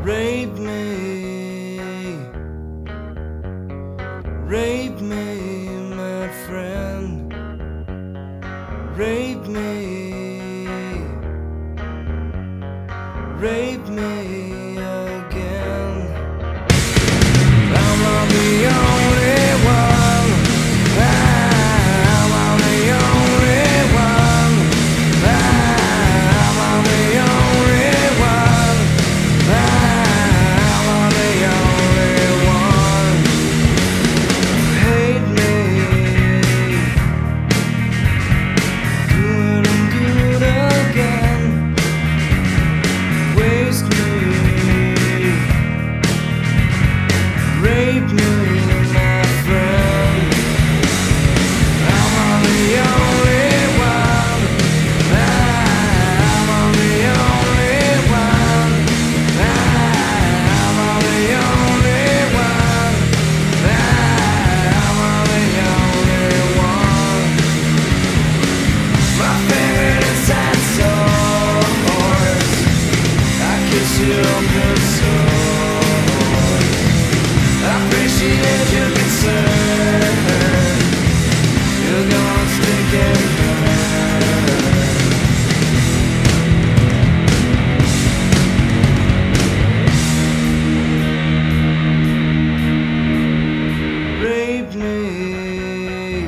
Rape me, rape me, my friend. Rape me, rape me again. I'm not the only one. I'm not the only one. I'm not the only one. I'm not the only one. Hate me, good and good again. Waste me, rape me, my friend. I'm on the only one. I'm on the only one. I'm on the only one. I'm on the only one. My favorite inside source. I kiss you on the sword. I appreciate your concern. You're gonna stick and burn. Rape me,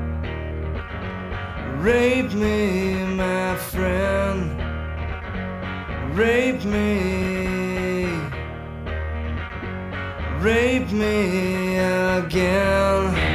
rape me, my friend. Rape me, rape me again.